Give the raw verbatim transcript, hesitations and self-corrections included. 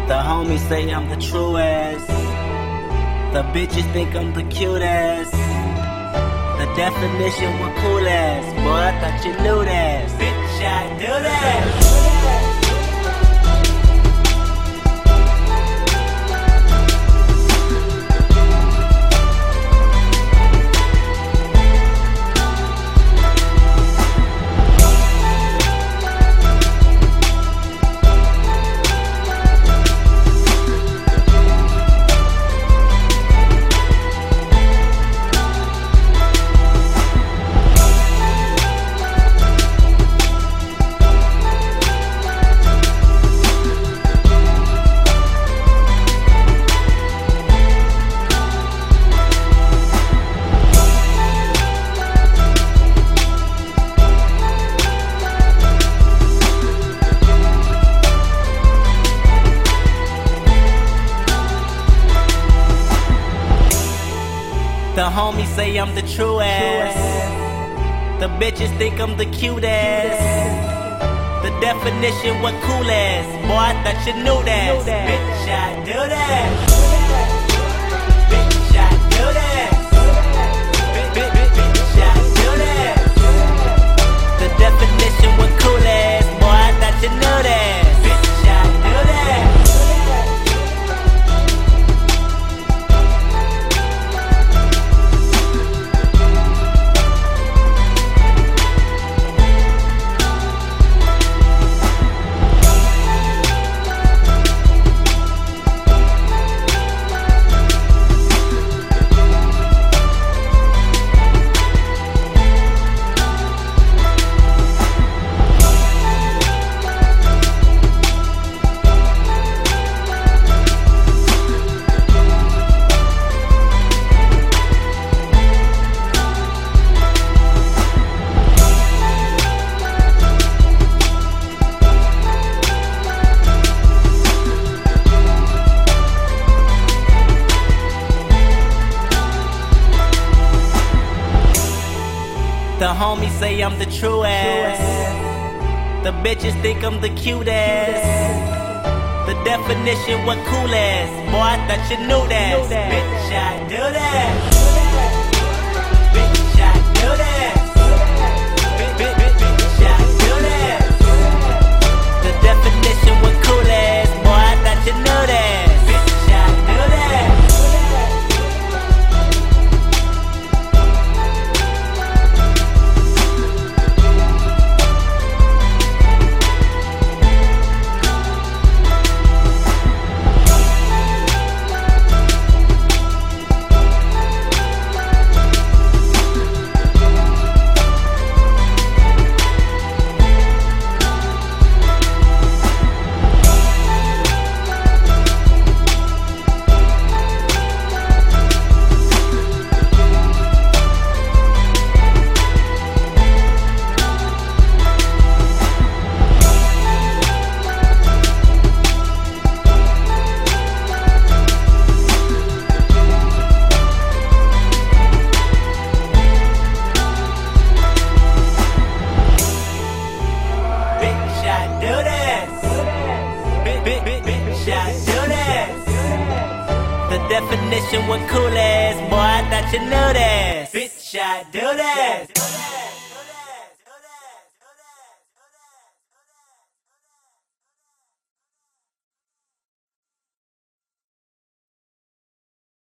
The homies say I'm the truest. The bitches think I'm the cutest. The definition was cool ass. Boy, I thought you knew that. Bitch, I do that. The homies say I'm the truest. The bitches think I'm the cutest. The definition what cool ass. Boy, I thought you knew that. Bitch, I do that. Bitch, I do that. Bitch, I do that. The definition what cool ass. Boy, I thought you knew that. Bitch, I do that. The homies say I'm the truest. The bitches think I'm the cutest. The definition what cool ass. Boy, I thought you knew that. Bitch, I do that. Bitch, I do that. Bitch, I do that. The definition what cool ass. Boy, I thought you knew that. Bitch, I do that. The definition what cool ass. Boy, I thought you knew that. Bitch, I do that.